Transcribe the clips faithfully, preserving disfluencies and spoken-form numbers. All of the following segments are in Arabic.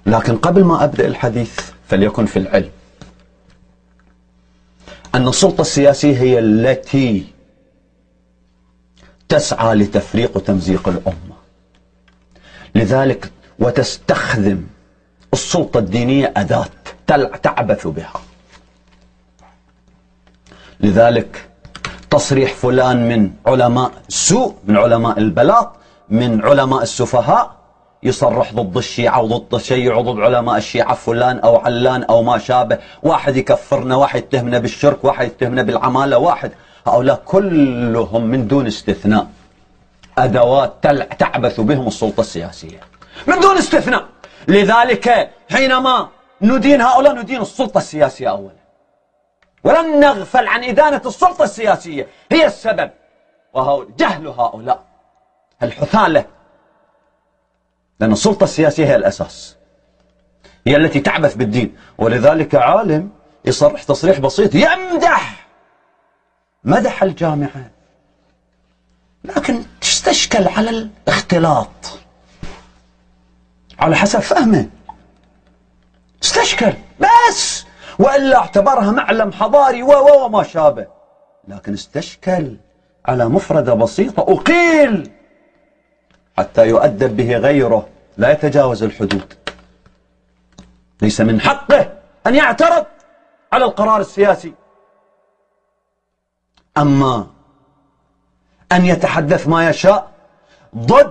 لكن قبل ما أبدأ الحديث فليكن في العلم أن السلطة السياسية هي التي تسعى لتفريق وتمزيق الأمة، لذلك وتستخدم السلطة الدينية أداة تعبث بها. لذلك تصريح فلان من علماء السوء، من علماء البلاط، من علماء السفهاء، يصرح ضد الشيعة وضد التشيع وضد علماء الشيعة فلان أو علان أو ما شابه، واحد يكفرنا، واحد يتهمنا بالشرك، واحد يتهمنا بالعمالة، واحد، هؤلاء كلهم من دون استثناء أدوات تعبث بهم السلطة السياسية من دون استثناء. لذلك حينما ندين هؤلاء ندين السلطة السياسية أولا، ولن نغفل عن إدانة السلطة السياسية، هي السبب، وهو جهل هؤلاء الحثالة، لأن السلطة السياسية هي الأساس، هي التي تعبث بالدين. ولذلك عالم يصرح تصريح بسيط يمدح، مدح الجامعة، لكن تستشكل على الاختلاط على حسب فهمه، تستشكل بس، وإلا اعتبرها معلم حضاري و وما شابه، لكن استشكل على مفردة بسيطة أقيل حتى يؤدب به غيره، لا يتجاوز الحدود. ليس من حقه أن يعترض على القرار السياسي، أما أن يتحدث ما يشاء ضد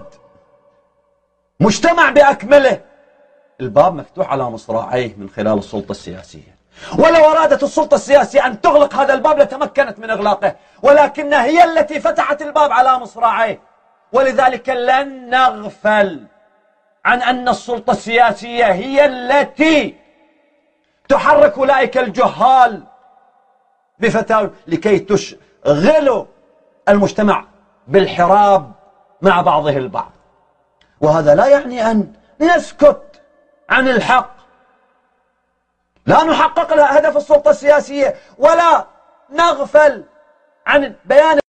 مجتمع بأكمله، الباب مفتوح على مصراعيه من خلال السلطة السياسية. ولو أرادت السلطة السياسية أن تغلق هذا الباب لتمكنت من إغلاقه، ولكنها هي التي فتحت الباب على مصراعيه. ولذلك لن نغفل عن أن السلطة السياسية هي التي تحرك أولئك الجهال بفتاوى لكي تشغلوا المجتمع بالحراب مع بعضه البعض. وهذا لا يعني أن نسكت عن الحق، لا نحقق هدف السلطة السياسية، ولا نغفل عن بيان